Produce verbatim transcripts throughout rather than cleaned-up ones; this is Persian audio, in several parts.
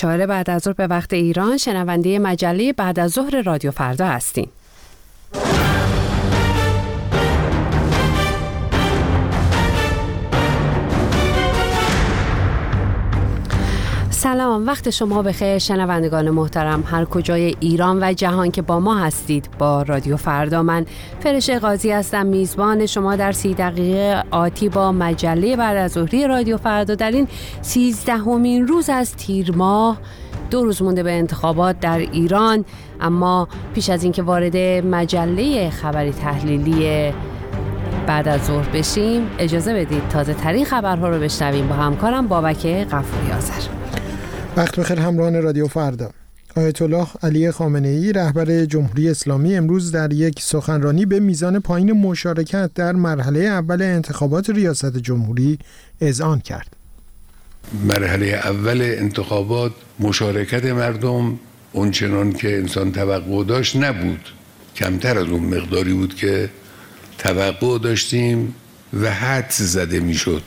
چهار بعد از ظهر به وقت ایران شنونده مجله بعد از ظهر رادیو فردا هستین. سلام، وقت شما بخیر شنوندگان محترم هر کجای ایران و جهان که با ما هستید. با رادیو فردا من فرشته قاضی هستم، میزبان شما در سی دقیقه آتی با مجله بعد از ظهری رادیو فردا در این سیزدهمین روز از تیر ماه. دو روز مونده به انتخابات در ایران، اما پیش از اینکه وارد مجله خبری تحلیلی بعد از ظهر بشیم اجازه بدید تازه ترین خبرها رو بشنویم با همکارم بابک غفوری آذر. وقت بخیر همراهان رادیو فردا. آیت الله علی خامنه ای رهبر جمهوری اسلامی امروز در یک سخنرانی به میزان پایین مشارکت در مرحله اول انتخابات ریاست جمهوری اذعان کرد. مرحله اول انتخابات مشارکت مردم اونچنان که انسان توقع داشت نبود، کمتر از اون مقداری بود که توقع داشتیم و حدس زده میشد.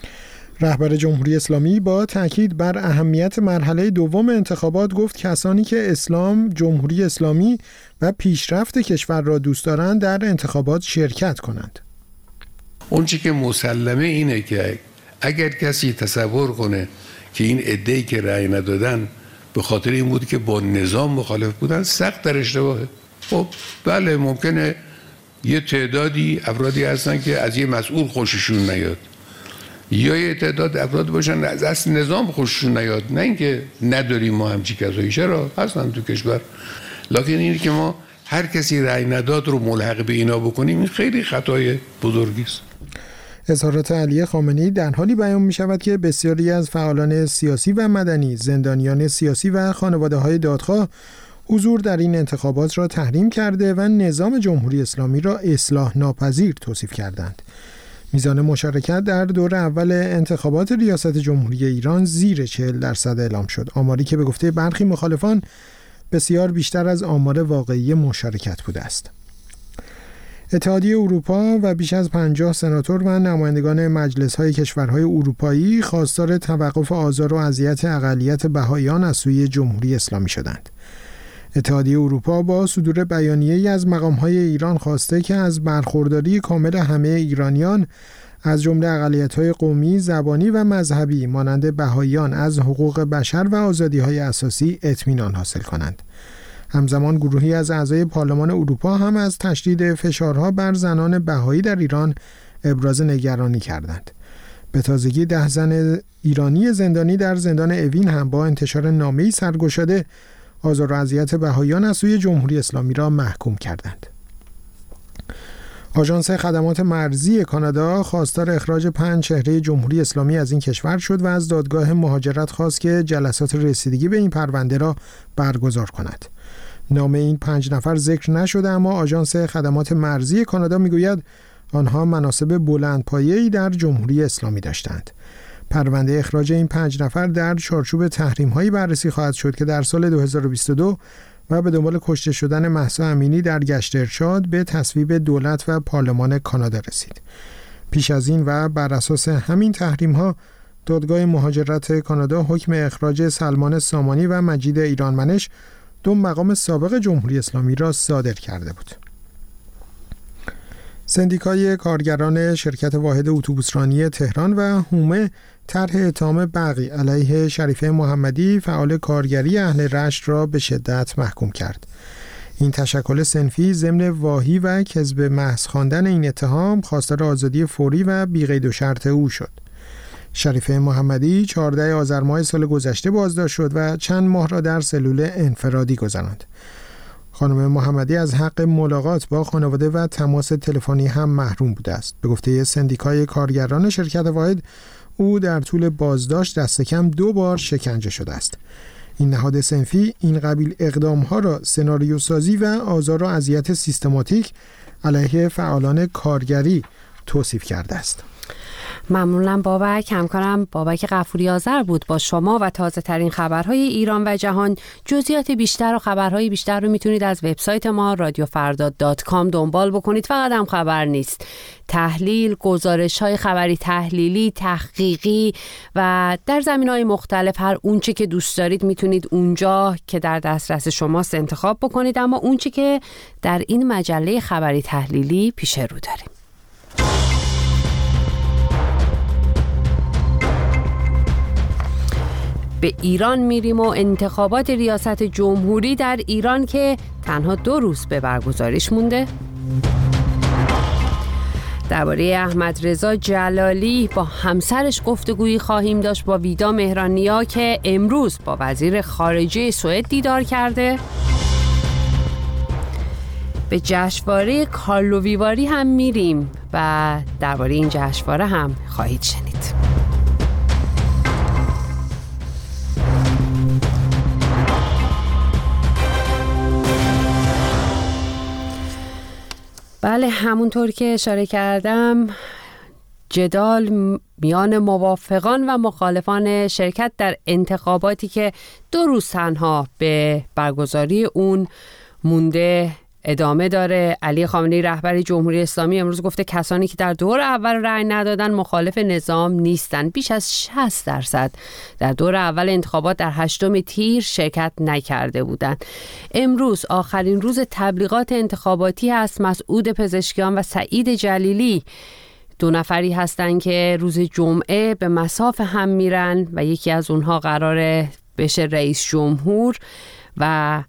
رهبر جمهوری اسلامی با تاکید بر اهمیت مرحله دوم انتخابات گفت کسانی که اسلام، جمهوری اسلامی و پیشرفت کشور را دوست دارند در انتخابات شرکت کنند. اون چی که مسلمه اینه که اگر کسی تصور کنه که این عده‌ای که رأی ندادن به خاطر این بود که با نظام مخالف بودن، سخت در اشتباهه. خب بله، ممکنه یه تعدادی افرادی هستن که از یه مسئول خوششون نیاد، یا یه تعداد افراد باشن از اصل نظام خوششون نیاد. نه اینکه نداریم ما همچی کسایی، چرا هستن تو کشور، لکن اینه که ما هر کسی رأی نداد رو ملحق به اینا بکنیم، این خیلی خطای بزرگی است. اظهارات علی خامنه‌ای در حالی بیان می شود که بسیاری از فعالان سیاسی و مدنی، زندانیان سیاسی و خانواده‌های دادخواه حضور در این انتخابات را تحریم کرده و نظام جمهوری اسلامی را اصلاح ناپذیر توصیف کردند. میزان مشارکت در دور اول انتخابات ریاست جمهوری ایران زیر چهل درصد اعلام شد، آماری که به گفته برخی مخالفان بسیار بیشتر از آمار واقعی مشارکت بوده است. اتحادیه اروپا و بیش از پنجاه سناتور و نمایندگان مجلس‌های کشورهای اروپایی خواستار توقف آزار و اذیت اقلیت بهائیان از سوی جمهوری اسلامی شدند. اتحادیه اروپا با صدور بیانیه‌ای از مقام‌های ایران خواسته که از برخورداری کامل همه ایرانیان از جمله اقلیت‌های قومی، زبانی و مذهبی مانند بهائیان از حقوق بشر و آزادی‌های اساسی اطمینان حاصل کنند. همزمان گروهی از اعضای پارلمان اروپا هم از تشدید فشارها بر زنان بهایی در ایران ابراز نگرانی کردند. به تازگی ده زن ایرانی زندانی در زندان اوین هم با انتشار نامه‌ای سرگشاده آزار و اذیت بهائیان از سوی جمهوری اسلامی را محکوم کردند. آژانس خدمات مرزی کانادا خواستار اخراج پنج چهره جمهوری اسلامی از این کشور شد و از دادگاه مهاجرت خواست که جلسات رسیدگی به این پرونده را برگزار کند. نام این پنج نفر ذکر نشده، اما آژانس خدمات مرزی کانادا میگوید آنها مناصب بلندپایه‌ای در جمهوری اسلامی داشتند. پرونده اخراج این پنج نفر در چارچوب تحریم‌هایی بررسی خواهد شد که در سال دو هزار و بیست و دو و به دنبال کشته شدن مهسا امینی در گشت ارشاد به تصویب دولت و پارلمان کانادا رسید. پیش از این و بر اساس همین تحریم‌ها دادگاه مهاجرت کانادا حکم اخراج سلمان سامانی و مجید ایرانمنش، دو مقام سابق جمهوری اسلامی را صادر کرده بود. سندیکای کارگران شرکت واحد اتوبوسرانی تهران و هومه طرح اتهام بغی علیه شریفه محمدی فعال کارگری اهل رشت را به شدت محکوم کرد. این تشکل صنفی ضمن واهی و کذب محض خواندن این اتهام خواستار آزادی فوری و بی‌قید و شرط او شد. شریفه محمدی چهاردهم آذر ماه سال گذشته بازداشت شد و چند ماه را در سلول انفرادی گذراند. خانم محمدی از حق ملاقات با خانواده و تماس تلفنی هم محروم بوده است. به گفته سندیکای کارگران شرکت واحد، او در طول بازداشت دست کم دو بار شکنجه شده است. این نهاد صنفی این قبیل اقدام‌ها را سناریو سازی و آزار و اذیت سیستماتیک علیه فعالان کارگری توصیف کرده است. ممنونم بابک. همکارم بابک غفوری آذر بود با شما و تازه ترین خبرهای ایران و جهان. جزئیات بیشتر و خبرهای بیشتر رو میتونید از وبسایت ما رادیو فردا دات کام دنبال بکنید. فقط هم خبر نیست، تحلیل، گزارش‌های خبری تحلیلی، تحقیقی و در زمینه‌های مختلف هر اونچه که دوست دارید میتونید اونجا که در دسترس شماست انتخاب بکنید. اما اونچه که در این مجله خبری تحلیلی پیش رو داریم، به ایران میریم و انتخابات ریاست جمهوری در ایران که تنها دو روز به برگزاریش مونده. درباره احمد رضا جلالی با همسرش گفتگویی خواهیم داشت با ویدا مهرانیا که امروز با وزیر خارجه سوئد دیدار کرده. به جشنواره کارلو ویواری هم میریم و درباره این جشنواره هم خواهید شنید. بله، همونطور که اشاره کردم جدال میان موافقان و مخالفان شرکت در انتخاباتی که دو روز تنها به برگزاری اون مونده ادامه داره. علی خامنه‌ای رهبر جمهوری اسلامی امروز گفته کسانی که در دور اول رأی ندادن مخالف نظام نیستن. بیش از شصت درصد در دور اول انتخابات در هشتم تیر شرکت نکرده بودند. امروز آخرین روز تبلیغات انتخاباتی هست. مسعود پزشکیان و سعید جلیلی دو نفری هستن که روز جمعه به مصاف هم میرن و یکی از اونها قراره بشه رئیس جمهور و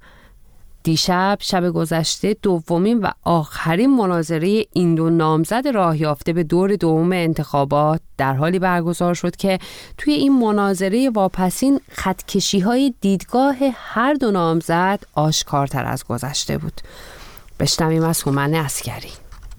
دیشب شب گذشته دومین و آخرین مناظره این دو نامزد راه یافته به دور دوم انتخابات در حالی برگزار شد که توی این مناظره واپسین خطکشی‌های دیدگاه هر دو نامزد آشکارتر از گذشته بود. بشنویم از هومن عسکری.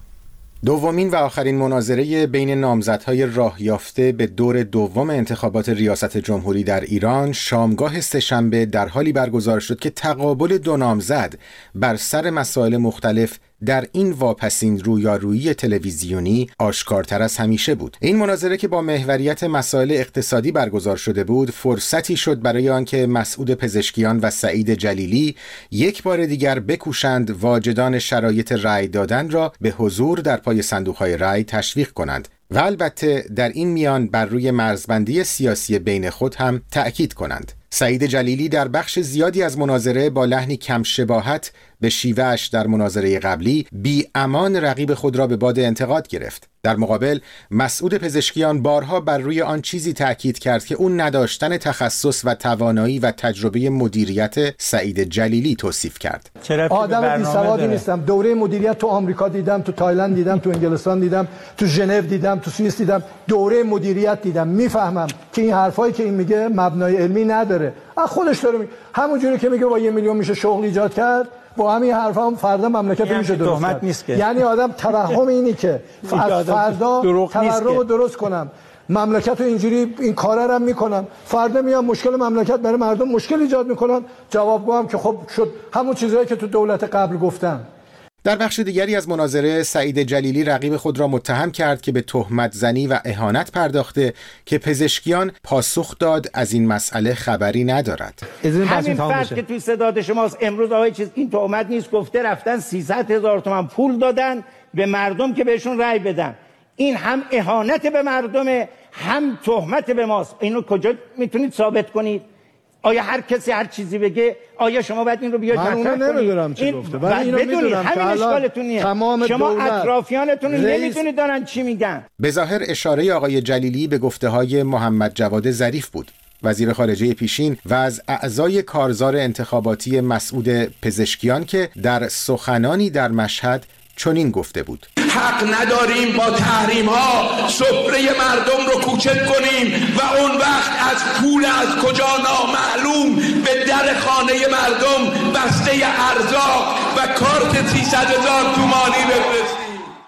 دومین و آخرین مناظره بین نامزدهای راه یافته به دور دوم انتخابات ریاست جمهوری در ایران شامگاه سه‌شنبه در حالی برگزار شد که تقابل دو نامزد بر سر مسائل مختلف در این واپسین رویارویی تلویزیونی آشکارتر از همیشه بود. این مناظره که با محوریت مسائل اقتصادی برگزار شده بود، فرصتی شد برای آنکه مسعود پزشکیان و سعید جلیلی یک بار دیگر بکوشند واجدان شرایط رأی دادن را به حضور در پای صندوق‌های رأی تشویق کنند و البته در این میان بر روی مرزبندی سیاسی بین خود هم تأکید کنند. سعید جلیلی در بخش زیادی از مناظره با لحنی کم شباهت به شیوهش در مناظره قبلی بی امان رقیب خود را به باد انتقاد گرفت. در مقابل مسعود پزشکیان بارها بر روی آن چیزی تأکید کرد که اون نداشتن تخصص و توانایی و تجربه مدیریت سعید جلیلی توصیف کرد. آدم بی‌سوادی نیستم. دوره مدیریت تو آمریکا دیدم، تو تایلند دیدم، تو انگلستان دیدم، تو ژنو دیدم، تو سوئیس دیدم، دوره مدیریت دیدم. میفهمم که این حرفایی که این میگه مبنای علمی نداره. خودش داره میگه. همونجوری که میگه با یک میلیون میشه شغل ایجاد کرد، با همین حرفا هم فردا مملکت میشه درست کرد. نیست که. یعنی آدم توهم اینی که از فردا تورم رو درست کنم، مملکت رو اینجوری این کارا رو میکنم، فردا میام مشکل مملکت برای مردم مشکل ایجاد میکنن، جوابگو هم که خب شد همون چیزایی که تو دولت قبل گفتم. در بخش دیگری از مناظره سعید جلیلی رقیب خود را متهم کرد که به تهمت زنی و اهانت پرداخته که پزشکیان پاسخ داد از این مسئله خبری ندارد. همین فرد که توی صداد شماست امروز آقای چیز این تهمت نیست، گفته رفتن سیصد هزار تومان پول دادن به مردم که بهشون رأی بدن. این هم اهانت به مردم هم تهمت به ماست. اینو کجا میتونید ثابت کنید؟ آیا هر کسی هر چیزی بگه آیا شما باید این رو بیاید مطرح کنید؟ من نمیدونم چی گفته، ولی اینو میدونم همین اشکالتونیه. شما اطرافیانتون نمیدونید دارن چی میگن. به ظاهر اشاره آقای جلیلی به گفته‌های محمد جواد ظریف بود، وزیر خارجه پیشین و از اعضای کارزار انتخاباتی مسعود پزشکیان که در سخنانی در مشهد چنین گفته بود: حق نداریم با تحریم ها سفره مردم رو کوچک کنیم و اون وقت از پول از کجا نامعلوم به در خانه مردم بسته ارزاق و کارت سیصد هزار تومانی بفرستیم.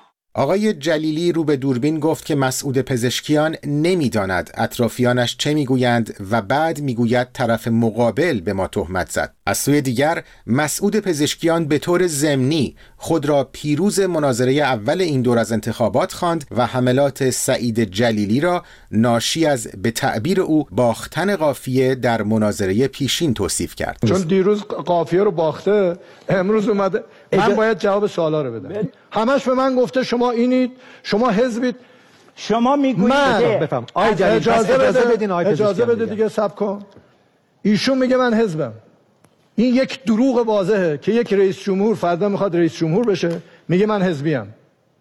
آقای جلیلی رو به دوربین گفت که مسعود پزشکیان نمیداند اطرافیانش چه میگویند و بعد میگوید طرف مقابل به ما تهمت زد. از سوی دیگر مسعود پزشکیان به طور ضمنی خود را پیروز مناظره اول این دور از انتخابات خواند و حملات سعید جلیلی را ناشی از به تعبیر او باختن قافیه در مناظره پیشین توصیف کرد. چون دیروز قافیه رو باخته، امروز اومده من باید جواب سوالا رو بدم. همش به من گفته شما اینید، شما حزبید. شما میگویید بفهم اجازه بده بدین اجازه بده دیگه صبر کن. ایشون میگه من حزبم. این یک دروغ واضحه که یک رئیس جمهور فردا میخواد رئیس جمهور بشه میگه من حزبیم.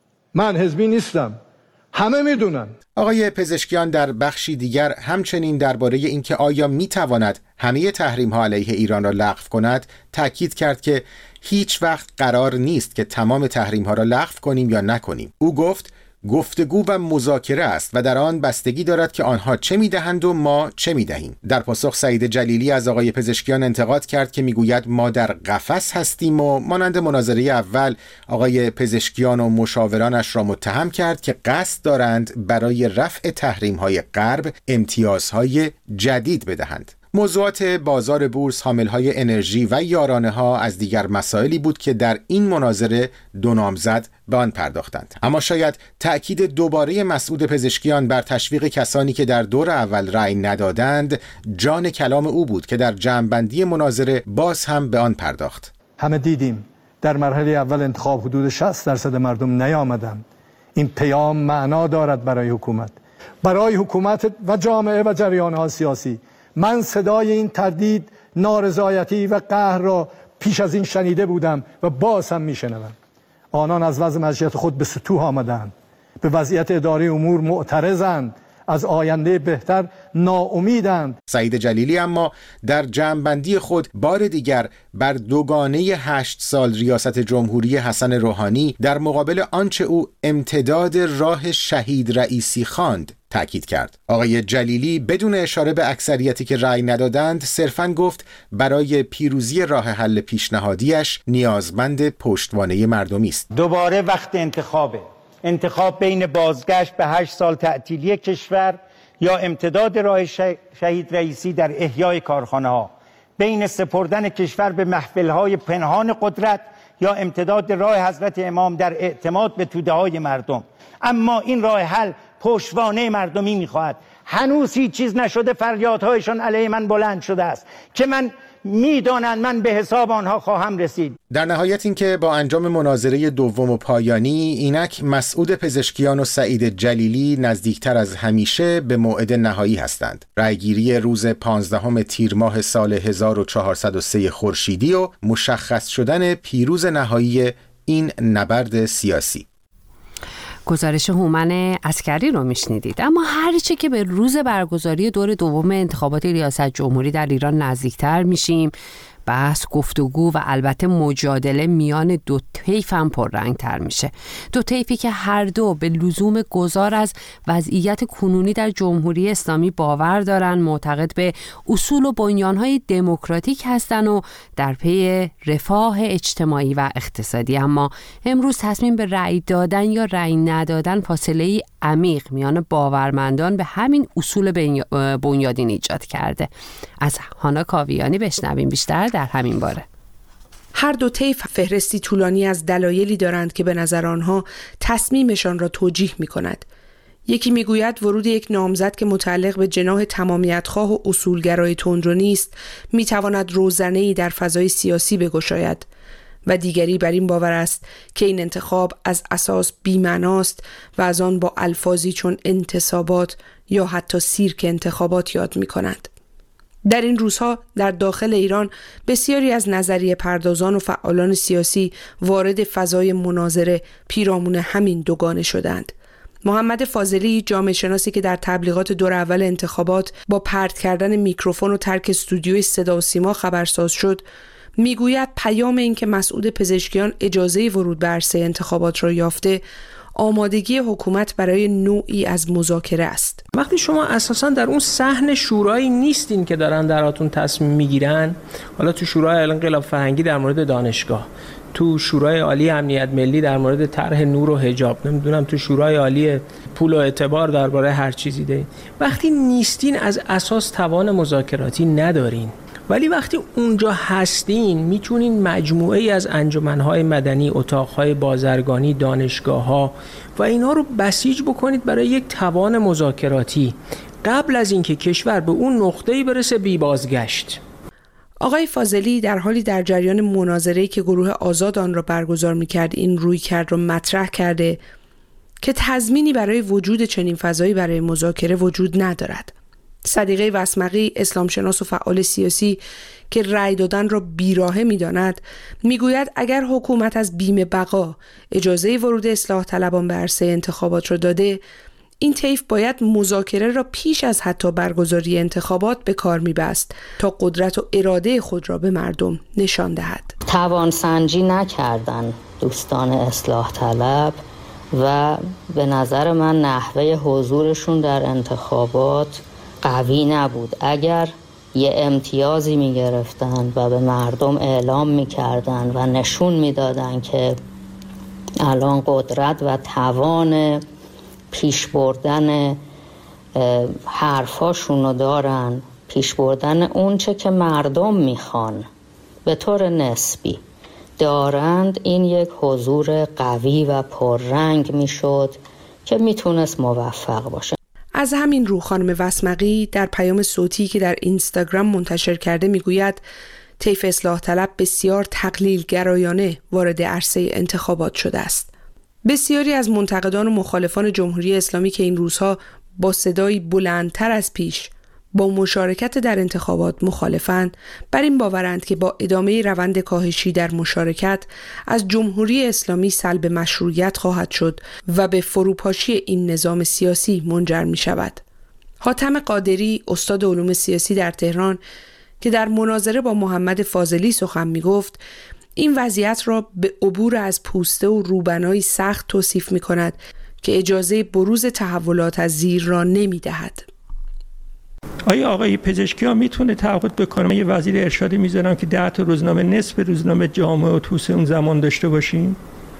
من حزبی نیستم. همه میدونن. آقای پزشکیان در بخشی دیگر همچنین درباره اینکه آیا میتواند همه تحریم‌ها علیه ایران را لغو کند تاکید کرد که هیچ وقت قرار نیست که تمام تحریم‌ها را لغو کنیم یا نکنیم. او گفت گفتگو و مذاکره است و در آن بستگی دارد که آنها چه میدهند و ما چه میدهیم. در پاسخ سعید جلیلی از آقای پزشکیان انتقاد کرد که میگوید ما در قفس هستیم و مانند مناظره اول آقای پزشکیان و مشاورانش را متهم کرد که قصد دارند برای رفع تحریم‌های غرب امتیازهای جدید بدهند. موضوعات بازار بورس، حامل‌های انرژی و یارانه‌ها از دیگر مسائلی بود که در این مناظره دو نامزد به آن پرداختند. اما شاید تأکید دوباره مسعود پزشکیان بر تشویق کسانی که در دور اول رأی ندادند جان کلام او بود که در جمع‌بندی مناظره باز هم به آن پرداخت. همه دیدیم در مرحله اول انتخاب حدود شصت درصد مردم نیامدند. این پیام معنا دارد برای حکومت، برای حکومت و جامعه و جریان‌های سیاسی. من صدای این تردید، نارضایتی و قهر را پیش از این شنیده بودم و باز هم میشنوم. آنان از وضع مشیت خود به سطوح آمدند، به وضعیت اداره امور معترضند، از آینده بهتر ناامیدند. سعید جلیلی اما در جمع‌بندی خود بار دیگر بر دوگانه هشت سال ریاست جمهوری حسن روحانی در مقابل آنچه او امتداد راه شهید رئیسی خواند تأکید کرد. آقای جلیلی بدون اشاره به اکثریتی که رأی ندادند صرفاً گفت برای پیروزی راه حل پیشنهادیش نیازمند پشتوانه مردمی است. دوباره وقت انتخابه. انتخاب بین بازگشت به هشت سال تعطیلی کشور یا امتداد راه شهید رئیسی در احیای کارخانه ها، بین سپردن کشور به محفلهای پنهان قدرت یا امتداد راه حضرت امام در اعتماد به توده های مردم. اما این راه حل پشتوانه مردمی میخواهد. هنوز هیچ چیز نشده، فریادهایشان علیه من بلند شده است که من میدانند من به حساب آنها خواهم رسید. در نهایت اینکه با انجام مناظره دوم و پایانی اینک مسعود پزشکیان و سعید جلیلی نزدیکتر از همیشه به موعد نهایی هستند. رأیگیری روز پانزدهم تیر ماه سال هزار و چهارصد و سه خورشیدی و مشخص شدن پیروز نهایی این نبرد سیاسی. گزارش هومن عسکری رو میشنیدید. اما هرچه که به روز برگزاری دور دوم انتخابات ریاست جمهوری در ایران نزدیکتر میشیم، بحث، گفتگو و البته مجادله میان دو طیف هم پررنگ‌تر میشه. دو طیفی که هر دو به لزوم گذار از وضعیت کنونی در جمهوری اسلامی باور دارن، معتقد به اصول و بنیانهای دموکراتیک هستن و در پی رفاه اجتماعی و اقتصادی. اما امروز تصمیم به رأی دادن یا رأی ندادن فاصله‌ای عمیق میان باورمندان به همین اصول بنیادین ایجاد کرده. از هانا کاویانی بشنویم بیشتر در همین باره. هر دو طیف فهرستی طولانی از دلایلی دارند که به نظر آنها تصمیمشان را توجیه می کند. یکی می گوید ورود یک نامزد که متعلق به جناح تمامیتخواه و اصولگرای تندرو نیست می تواند روزنه‌ای در فضای سیاسی بگشاید، و دیگری بر این باور است که این انتخاب از اساس بی‌معناست و از آن با الفاظی چون انتصابات یا حتی سیرک انتخابات یاد می کند. در این روزها در داخل ایران بسیاری از نظریه پردازان و فعالان سیاسی وارد فضای مناظره پیرامون همین دوگانه شدند. محمد فاضلی، جامعه شناسی که در تبلیغات دور اول انتخابات با پرت کردن میکروفون و ترک استودیوی صدا و سیما خبرساز شد، میگوید پیام این که مسعود پزشکیان اجازه ورود به عرصه انتخابات را یافته، آمادگی حکومت برای نوعی از مذاکره است. وقتی شما اساساً در اون صحن شورایی نیستین که دارن دراتون تصمیم میگیرن، حالا تو شورای انقلاب فرهنگی در مورد دانشگاه، تو شورای عالی امنیت ملی در مورد طرح نور و حجاب، نمیدونم تو شورای عالی پول و اعتبار درباره هر چیزی دارین، وقتی نیستین از اساس توان مذاکراتی ندارین ولی وقتی اونجا هستین میتونین مجموعه ای از انجمنهای مدنی، اتاقهای بازرگانی، دانشگاه‌ها و اینا رو بسیج بکنید برای یک توان مذاکراتی قبل از اینکه کشور به اون نقطه‌ای برسه بی بازگشت. آقای فاضلی در حالی در جریان مناظره‌ای که گروه آزاد آن را برگزار می‌کرد این رویکرد را مطرح کرده که تضمینی برای وجود چنین فضایی برای مذاکره وجود ندارد. صدیقه وسمقی، اسلامشناس و فعال سیاسی که رأی دادن را بیراهه می‌داند، می‌گوید اگر حکومت از بیم بقا اجازه ورود اصلاح طلبان به عرصه انتخابات را داده، این طیف باید مذاکره را پیش از حتی برگزاری انتخابات به کار می‌بست تا قدرت و اراده خود را به مردم نشان دهد. توانسنجی نکردن دوستان اصلاح طلب و به نظر من نحوه حضورشون در انتخابات قوی نبود. اگر یه امتیازی می‌گرفتن و به مردم اعلام می‌کردن و نشون می‌دادن که الان قدرت و توان پیش بردن حرفاشون رو دارن، پیش بردن اون چه که مردم میخوان به طور نسبی دارند، این یک حضور قوی و پررنگ میشد که میتونست موفق باشه. از همین رو خانم وسمقی در پیام صوتی که در اینستاگرام منتشر کرده میگوید طیف اصلاح طلب بسیار تقلیل گرایانه وارد عرصه انتخابات شده است. بسیاری از منتقدان و مخالفان جمهوری اسلامی که این روزها با صدایی بلندتر از پیش با مشارکت در انتخابات مخالفند، بر این باورند که با ادامه روند کاهشی در مشارکت از جمهوری اسلامی سلب مشروعیت خواهد شد و به فروپاشی این نظام سیاسی منجر می شود. حاتم قادری، استاد علوم سیاسی در تهران که در مناظره با محمد فاضلی سخن می گفت، این وضعیت را به عبور از پوسته و روبنایی سخت توصیف می کند که اجازه بروز تحولات از زیر را نمی دهد. آیا آقای پزشکی ها میتونه تعهد بکنه یه وزیر ارشادی میذارم که ده تا روزنامه، نصف روزنامه جامعه و توسعه اون زمان داشته باشیم؟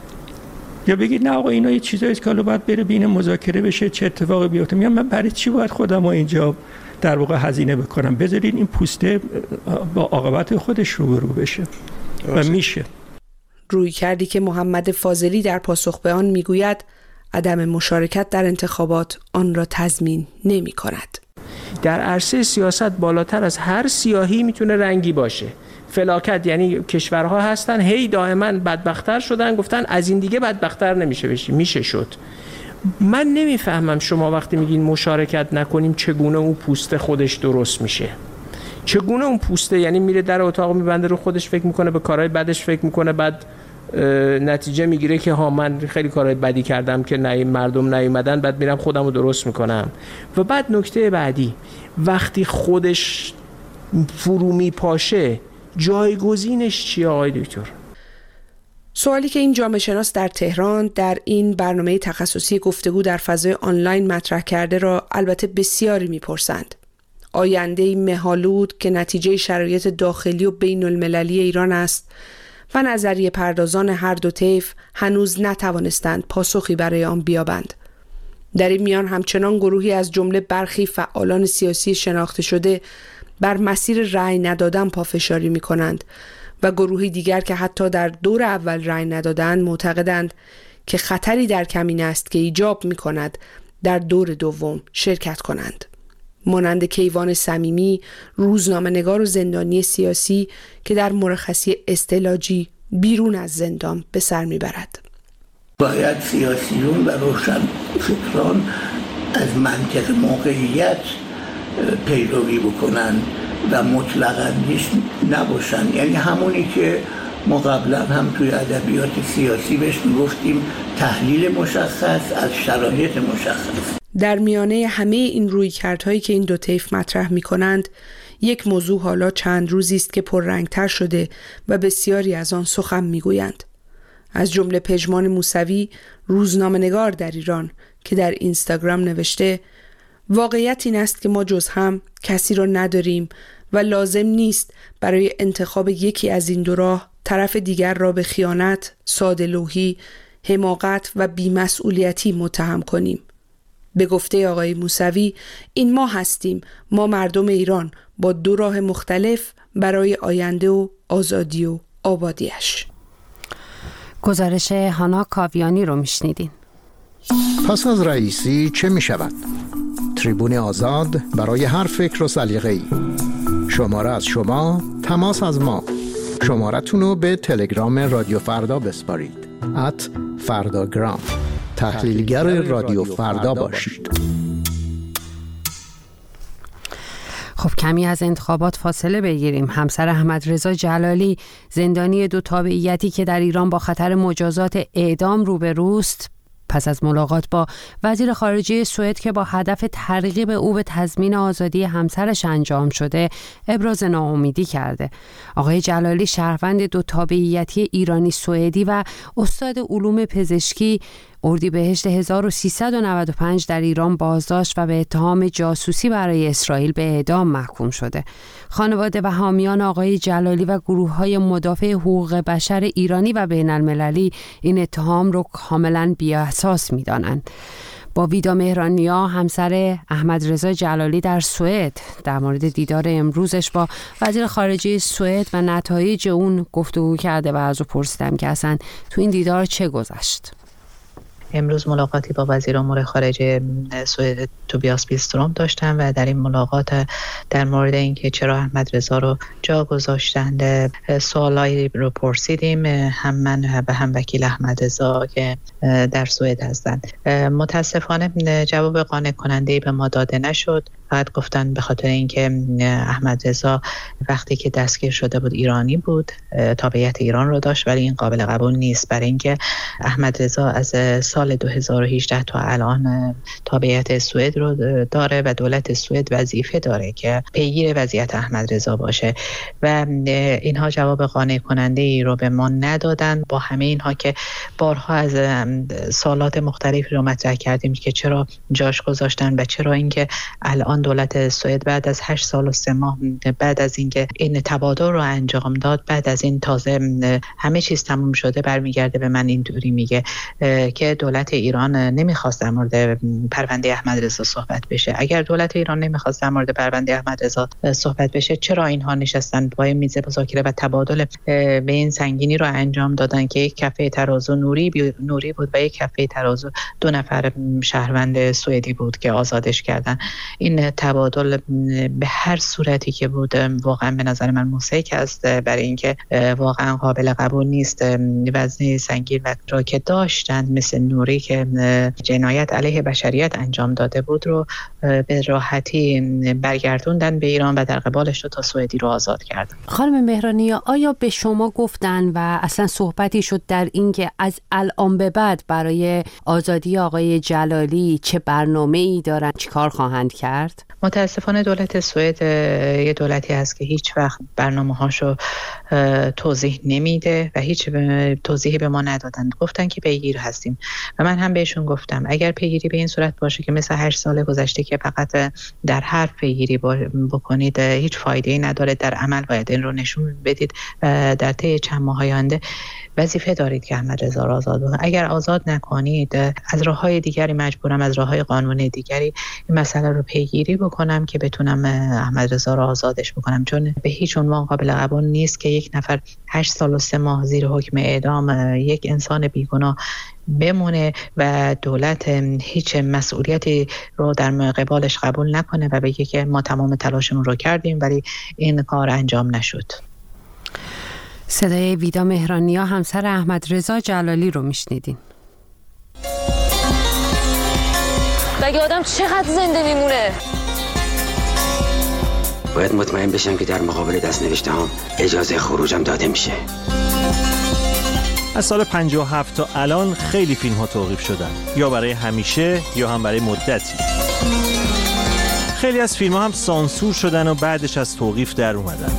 یا بگید نه آقا اینا یه چیزایی که حالا باید بره بین مذاکره بشه، چه اتفاقی بیفته؟ میگم من برای چی باید خودم اینجا در واقع هزینه بکنم؟ بذارید این پوسته با عاقبت خودش روبرو بشه. و میشه. روی کردی که محمد فاضلی در پاسخ به آن میگوید عدم مشارکت در انتخابات آن را تضمین نمی کند. در عرصه سیاست بالاتر از هر سیاهی میتونه رنگی باشه. فلاکت یعنی کشورها هستن هی دائما بدبختر شدن، گفتن از این دیگه بدبختر نمیشه بشی، میشه شد. من نمیفهمم شما وقتی میگین مشارکت نکنیم چگونه اون پوسته خودش درست میشه. چگونه اون پوسته، یعنی میره در اتاق میبنده رو خودش فکر میکنه، به کارهای بدش فکر میکنه، بعد نتیجه میگیره که ها من خیلی کارهای بدی کردم که نه مردم نیومدن، بعد میرم خودم رو درست میکنم. و بعد نکته بعدی، وقتی خودش فرو میپاشه جایگزینش چیه آقای دکتر؟ سوالی که این جامعه شناس در تهران در این برنامه تخصصی گفتگو در فضای آنلاین مطرح کرده را البته بسیاری میپرسند. آینده‌ای مه‌آلود که نتیجه شرایط داخلی و بین المللی ایران است و نظریه پردازان هر دو طیف هنوز نتوانستند پاسخی برای آن بیابند. در این میان همچنان گروهی از جمله برخی فعالان سیاسی شناخته شده بر مسیر رأی ندادن پافشاری می کنند و گروهی دیگر که حتی در دور اول رأی ندادند معتقدند که خطری در کمین است که ایجاب می کند در دور دوم شرکت کنند. مانند کیوان صمیمی، روزنامه‌نگار و زندانی سیاسی که در مرخصی استعلاجی بیرون از زندان به سر میبرد. باید سیاسیون و روشن فکران از منطق موقعیت پیروی بکنن و مطلقاً نیست نباشن، یعنی همونی که ما قبلا هم توی ادبیات سیاسی بهش میگفتیم تحلیل مشخص از شرایط مشخص. در میانه همه این رویکردهایی که این دو طیف مطرح می کنند، یک موضوع حالا چند روزی است که پررنگتر شده و بسیاری از آن سخن می گویند. از جمله پژمان موسوی، روزنامه‌نگار در ایران که در اینستاگرام نوشته واقعیت این است که ما جز هم کسی را نداریم و لازم نیست برای انتخاب یکی از این دو راه طرف دیگر را به خیانت، ساده‌لوحی، حماقت و بی‌مسئولیتی متهم کنیم. به گفته آقای موسوی این ما هستیم، ما مردم ایران با دو راه مختلف برای آینده و آزادی و آبادیش. گزارش هانا کاویانی رو میشنیدین. پس از رئیسی چه می شود؟ تریبون آزاد برای هر فکر و سلیقه‌ای. شماره از شما، تماس از ما. شمارتون رو به تلگرام رادیو فردا بسپارید. ات فرداگرام. تحلیلگر رادیو فردا باشید. خب کمی از انتخابات فاصله بگیریم. همسر احمدرضا جلالی، زندانی دو تابعیتی که در ایران با خطر مجازات اعدام روبروست، پس از ملاقات با وزیر خارجه سوئد که با هدف ترغیب او به تضمین آزادی همسرش انجام شده، ابراز ناامیدی کرده. آقای جلالی شهروند دو تابعیتی ایرانی سوئدی و استاد علوم پزشکی اردیبهشت هزار و سیصد و نود و پنج در ایران بازداشت و به اتهام جاسوسی برای اسرائیل به اعدام محکوم شده. خانواده و حامیان آقای جلالی و گروه‌های مدافع حقوق بشر ایرانی و بین المللی این اتهام رو کاملاً بی‌اساس می‌دانند. با ویدا مهرانیا، همسر احمدرضا جلالی در سوئد، در مورد دیدار امروزش با وزیر خارجه سوئد و نتایج اون گفتگو کرده و از او پرسیدم که اصلا تو این دیدار چه گذشت. امروز ملاقاتی با وزیر امور خارجه سوئد توبیاس بیلستروم داشتم و در این ملاقات در مورد اینکه چرا احمدرضا رو جا گذاشتند سوالایی رو پرسیدیم، هم من و هم وکیل احمدرضا که در سوئد هستند. متاسفانه جواب قانع کننده‌ای به ما داده نشد. فقط گفتن به خاطر اینکه احمدرضا وقتی که دستگیر شده بود ایرانی بود، تابعیت ایران رو داشت، ولی این قابل قبول نیست، برای اینکه احمدرضا از سال دو هزار و هجده تا الان تابعیت سوئد رو داره و دولت سوئد وظیفه داره که پیگیر وضعیت احمدرضا باشه و اینها جواب قانع کننده ای رو به ما ندادن. با همه اینها که بارها از سوالات مختلفی رو مطرح کردیم که چرا جاش گذاشتن و چرا اینکه الان دولت سوئد بعد از هشت سال و سه ماه بعد از اینکه این تبادل رو انجام داد، بعد از این تازه همه چیز تموم شده، برمیگرده به من اینطوری میگه که دولت ایران نمیخواست در مورد پرونده احمدرضا صحبت بشه. اگر دولت ایران نمیخواست در مورد پرونده احمدرضا صحبت بشه، چرا اینها نشستن پای میز مذاکره و تبادل به این سنگینی رو انجام دادن که یک کفه ترازو نوری نوری بود و یک کفه ترازو دو نفر شهروند سوئدی بود که آزادش کردن. این تبادل به هر صورتی که بود واقعا به نظر من موثق است، برای اینکه واقعا قابل قبول نیست. وزن سنگین را که داشتند مثل نوری که جنایت علیه بشریت انجام داده بود رو به راحتی برگردوندن به ایران و در قبالش دو تا سوئدی رو آزاد کردن. خانم مهرانیا، آیا به شما گفتن و اصلا صحبتی شد در این که از الان به بعد برای آزادی آقای جلالی چه برنامه‌ای دارن، چیکار خواهند کرد؟ متاسفانه دولت سوئد یه دولتی هست که هیچ وقت برنامه‌هاشو توضیح نمیده و هیچ توضیحی به ما ندادن. گفتن که پیگیر هستیم و من هم بهشون گفتم اگر پیگیری به این صورت باشه که مثل هشت سال گذشته که فقط در حرف پیگیری بکنید هیچ فایده‌ای نداره، در عمل باید این رو نشون بدید و در طی چند ماه آینده وظیفه دارید که احمدرضا را آزاد بکنید. اگر آزاد نکنید از راه‌های دیگری مجبورم، از راه‌های قانونی دیگری این مسئله رو پیگیری بکنم که بتونم احمدرضا را آزادش بکنم، چون به هیچ عنوان قابل قبول نیست که یک نفر هشت سال و سه ماه زیر حکم اعدام یک انسان بیگناه بمونه و دولت هیچ مسئولیتی رو در قبالش قبول نکنه و بگه که ما تمام تلاشمون رو کردیم ولی این کار انجام نشد. صدای ویدا مهرانیا، همسر احمدرضا جلالی رو میشنیدین. مگه آدم چقدر زنده میمونه؟ باید مطمئن بشم که در مقابل دست نوشته هم اجازه خروجم داده میشه. از سال پنجاه و هفت تا الان خیلی فیلم ها توقیف شدن، یا برای همیشه یا هم برای مدتی. خیلی از فیلم ها هم سانسور شدن و بعدش از توقیف در اومدن.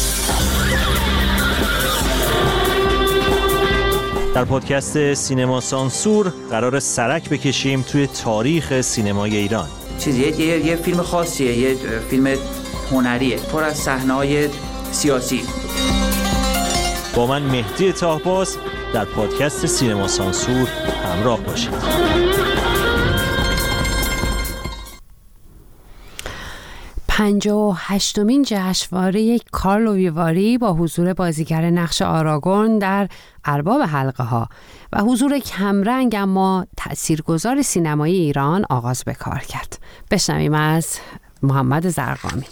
در پادکست سینما سانسور قرار سرک بکشیم توی تاریخ سینمای ایران. چیزیه یه, یه فیلم خاصیه، یه فیلم هنریه پر از صحنه‌های سیاسی. با من مهدی طاهباز در پادکست سینما سانسور همراه باشید. پنجاه و هشتمین جشنواره کارلو ویواری با حضور بازیگر نقش آراگورن در ارباب حلقه ها و حضور کمرنگ اما تاثیرگذار سینمای ایران آغاز به کار کرد. بشنویم از محمد زرقامی.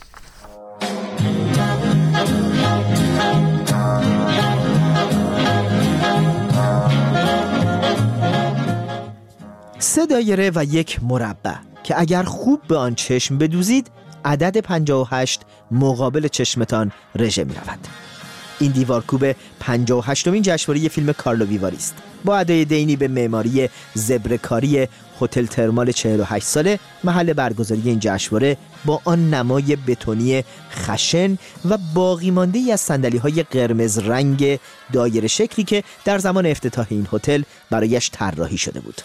سه دایره و یک مربع که اگر خوب به آن چشم بدوزید عدد پنجاه و هشت مقابل چشمتان رژه می رود. این دیوارکوب پنجاه و هشتمین جشنواره فیلم کارلو ویواری است. با ادای دینی به معماری زبرکاری هتل ترمال چهل و هشت ساله محل برگزاری این جشنواره با آن نمای بتونی خشن و باقی مانده از صندلی‌های قرمز رنگ دایره شکلی که در زمان افتتاح این هتل برایش طراحی شده بود.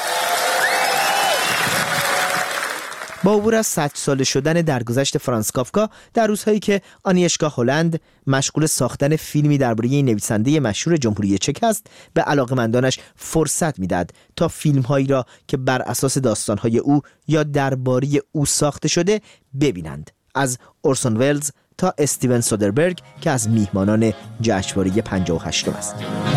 با عبور از صد ساله شدن درگذشت فرانس کافکا در روزهایی که آنیشکا هلند مشغول ساختن فیلمی درباره نویسنده مشهور جمهوری چک است، به علاقه‌مندانش فرصت میداد تا فیلم‌هایی را که بر اساس داستان‌های او یا درباره او ساخته شده ببینند، از اورسون ولز تا استیون سودربرگ که از میهمانان جشنواره پنجاه و هشت است.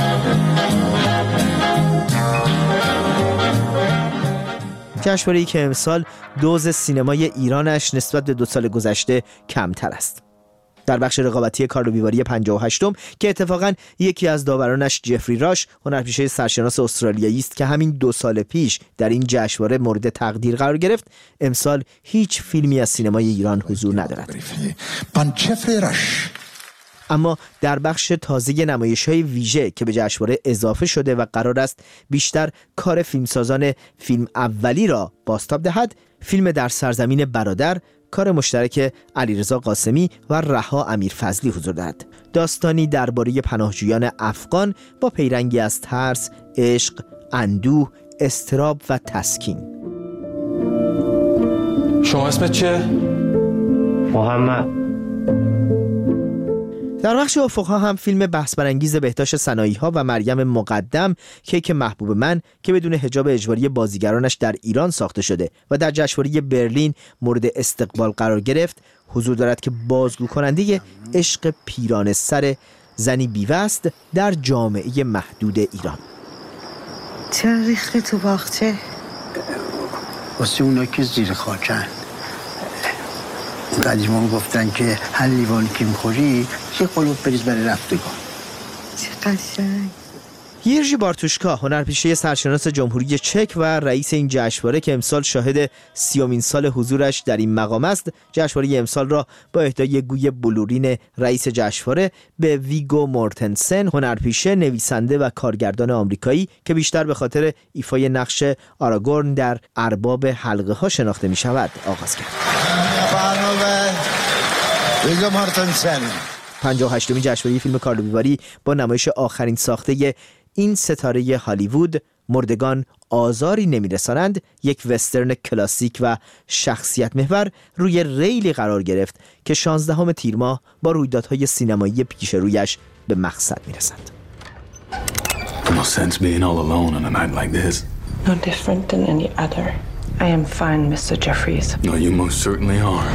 جشنواره‌ای که امسال دوز سینمای ایرانش نسبت به دو سال گذشته کمتر است. در بخش رقابتی کارلو ویواری پنجاه و هشتم که اتفاقاً یکی از داورانش جفری راش، هنرپیشه سرشناس استرالیایی است که همین دو سال پیش در این جشنواره مورد تقدیر قرار گرفت، امسال هیچ فیلمی از سینمای ایران حضور ندارد. پان جفری راش اما در بخش تازه نمایش‌های ویژه که به جشنواره اضافه شده و قرار است بیشتر کار فیلمسازان فیلم اولی را بازتاب دهد، فیلم در سرزمین برادر، کار مشترک علیرضا قاسمی و رها امیرفضلی حضور دارد. داستانی درباره پناهجویان افغان با پیرنگی از ترس، عشق، اندوه، اضطراب و تسکین. شما اسمت چیه؟ محمد. در بخش افق‌ها هم فیلم بحث برانگیز بهداشت سنایی‌ها و مریم مقدم، کیک محبوب من، که بدون حجاب اجباری بازیگرانش در ایران ساخته شده و در جشنواره برلین مورد استقبال قرار گرفت، حضور دارد که بازگو کننده عشق پیرانه سر زنی بیوه است در جامعه محدود ایران. چرا ریختی تو باغچه؟ واسه اونا که زیر خاکن. قدیمان گفتن که هر لیوانی که میخوری یه قلوب بریز برای رفتگان. چه قشنگ. یرژی بارتوشکا، هنرپیشه سرشناس جمهوری چک و رئیس این جشنواره که امسال شاهد سیومین سال حضورش در این مقام است، جشنواره امسال را با اهدای گوی بلورین رئیس جشنواره به ویگو مورتنسن، هنرپیشه، نویسنده و کارگردان آمریکایی که بیشتر به خاطر ایفای نقش آراگورن در ارباب حلقه ها شناخته می شود، آغاز کرد. ویگو مورتنسن پنجاه و هشتمین جشنواره فیلم کارلو ویواری با نمایش آخرین ساخته این ستاره هالیوود، مردگان آزاری نمیرسانند، یک وسترن کلاسیک و شخصیت محور، روی ریلی قرار گرفت که شانزدهم تیر ماه با رویدادهای سینمایی پیش رویش به مقصد میرسند. No sense being all alone on a night like this. No different than any other. I am fine, mister Jeffries. No, you most certainly are.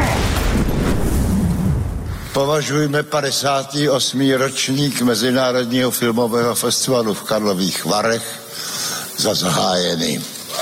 Považujeme padesátý osmý ročník Mezinárodního filmového festivalu v Karlových Varech za zahájený.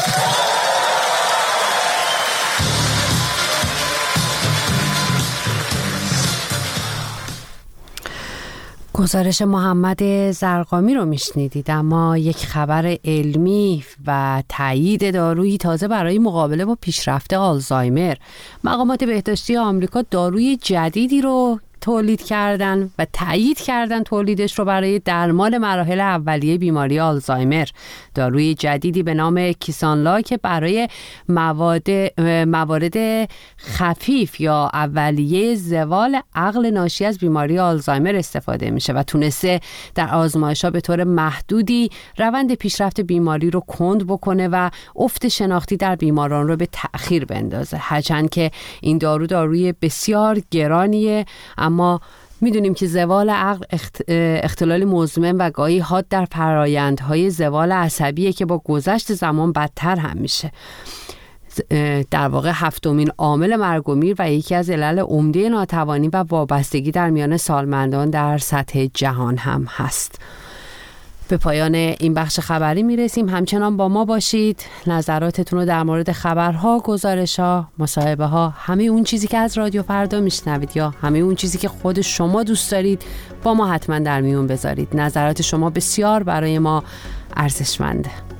گزارش محمد زرقامی رو میشنیدید. اما یک خبر علمی و تایید دارویی تازه برای مقابله با پیشرفت آلزایمر. مقامات بهداشتی آمریکا داروی جدیدی رو تولید کردن و تایید کردن تولیدش رو برای درمان مراحل اولیه بیماری آلزایمر. داروی جدیدی به نام کیسانلا که برای مواد موارد خفیف یا اولیه زوال عقل ناشی از بیماری آلزایمر استفاده میشه و تونسته در آزمایش‌ها به طور محدودی روند پیشرفت بیماری رو کند بکنه و افت شناختی در بیماران رو به تأخیر بندازه. هرچند که این دارو داروی بسیار گرانیه، اما میدونیم که زوال عقل اخت... اختلال مزمن و گاهی حاد در فرآیندهای زوال عصبیه که با گذشت زمان بدتر هم میشه. در واقع هفتمین عامل مرگ و میر و یکی از علل عمده ناتوانی و وابستگی در میان سالمندان در سطح جهان هم هست. به پایان این بخش خبری میرسیم. همچنان با ما باشید. نظراتتون رو در مورد خبرها، گزارش‌ها، مصاحبه‌ها، همه اون چیزی که از رادیو فردا میشنوید یا همه اون چیزی که خود شما دوست دارید با ما حتما در میون بذارید. نظرات شما بسیار برای ما ارزشمنده.